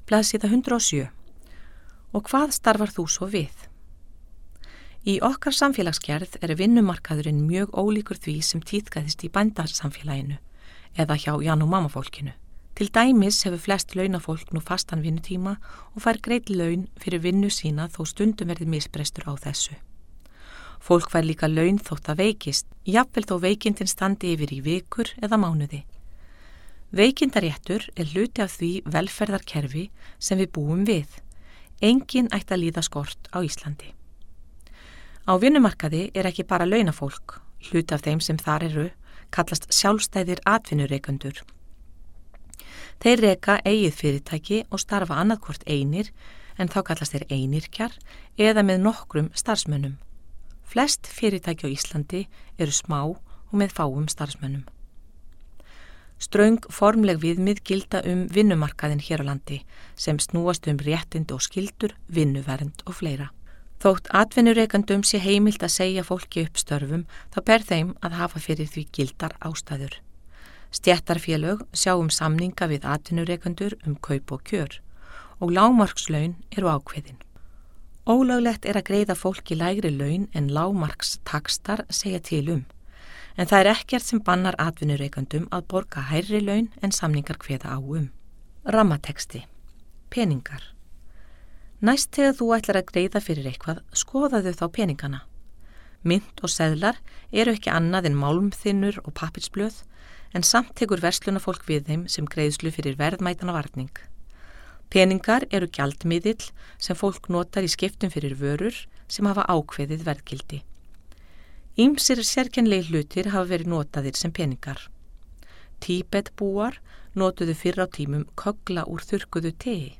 Blaðsíða 107. Og hvað starfar þú svo við? Í okkar samfélagsgerð vinnumarkaðurinn mjög ólíkur því sem tíðkaðist í bændarsamfélaginu eða hjá Jan og mamma fólkinu. Til dæmis hefur flest launafólk nú fastan vinnutíma og fær greidd laun fyrir vinnu sína þó stundum verði misbrestur á þessu. Fólk fær líka laun þótt að veikist, jafnvel þó veikindin standi yfir í vikur eða mánuði. Veikindaréttur hluti af því velferðarkerfi sem við búum við. Enginn ætti að líða skort á Íslandi. Á vinnumarkaði ekki bara launafólk, hluti af þeim sem þar kallast sjálfstæðir atvinnureikendur. Þeir reka eigið fyrirtæki og starfa annaðhvort einir, en þá kallast þeir einyrkjar eða með nokkrum starfsmönnum. Flest fyrirtæki á Íslandi smá og með fáum starfsmönnum. Ströng formleg viðmið gilda vinnumarkaðinn hér á landi sem snúast réttindi og skyldur, vinnuvernd og fleira. Þótt atvinnureikendum sé heimilt að segja fólki upp störfum, þá ber þeim að hafa fyrir því gildar ástæður. Stéttarfélög sjá samninga við atvinnureikendur kaup og kjör og lágmarkslaun ákveðin. Ólöglegt að greiða fólki lægri laun en lágmarkstaxtar segja til en það ekkert sem bannar atvinnureikendum að borga hærri laun en samningar kveða á Rammateksti. Peningar. Næst þegar þú ætlar að greiða fyrir eitthvað, skoðaðu þá peningana. Mynt og seðlar ekki annað en málmþynnur og pappírsblöð, en samt tekur verslunarfólk við þeim sem greiðslu fyrir verðmætana varning. Peningar gjaldmiðill sem fólk notar í skiptum fyrir vörur sem hafa ákveðið verðgildi. Ýmsir sérkennlegir hlutir hafa verið notaðir sem peningar. Tíbetbúar notuðu fyrr á tímum köggla úr þurrkuðu tei.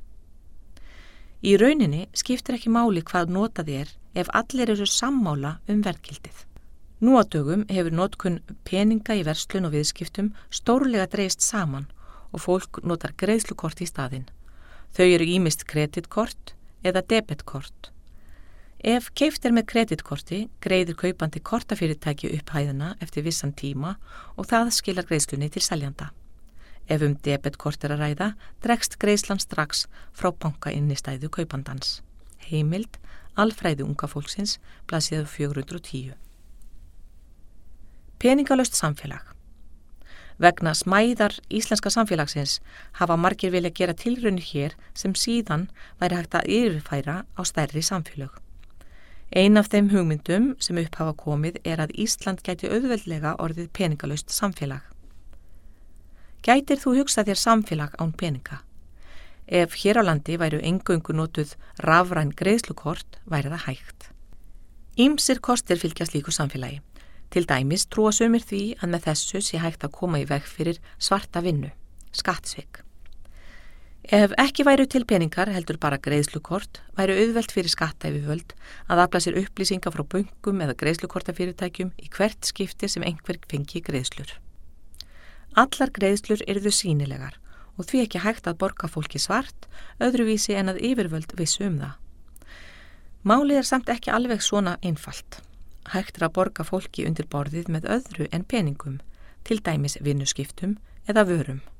Í rauninni skiptir ekki máli hvað notað ef allir sammála verðgildið. Nú á dögum hefur notkun peninga í verslun og viðskiptum stórlega dregist saman og fólk notar greiðslukort í staðinn. Þau ýmist kreditkort eða debetkort. Ef keypt með kreditkorti greiðir kaupandi kortafyrirtæki upphæðina eftir vissan tíma og það skilar greiðslunni til seljanda. Ef debetkort að ræða, dregst greiðslan strax frá bankainnistæðu kaupandans. Heimild, Alfræði unga fólksins, blaðsíða 410. Peningalaust samfélag. Vegna smæðar íslenska samfélagsins hafa margir vilja gera tilraunir hér sem síðan væri hægt að yfirfæra á stærri samfélög. Ein af þeim hugmyndum sem upp hafa komið að Ísland gæti auðveldlega orðið peningalaust samfélag. Gætir þú hugsað þér samfélag án peninga? Ef hér á landi væru eingöngu notuð rafræn greiðslukort væri það hægt. Ýmsir kostir fylgja slíku samfélagi. Til dæmis trúa sumir því að með þessu sé hægt að koma í veg fyrir svarta vinnu, skattsvik. Ef ekki væru til peningar heldur bara greiðslukort, væru auðvelt fyrir skattayfirvöld að afla sér upplýsingar frá bönkum eða greiðslukortafyrirtækjum í hvert skipti sem einhver fengi greiðslur. Allar greiðslur yrðu sýnilegar og því ekki hægt að borga fólki svart, öðruvísi en að yfirvöld vissu það. Málið samt ekki alveg svona einfalt. Hægt að borga fólki undir borðið með öðru en peningum, til dæmis vinnuskiptum eða vörum.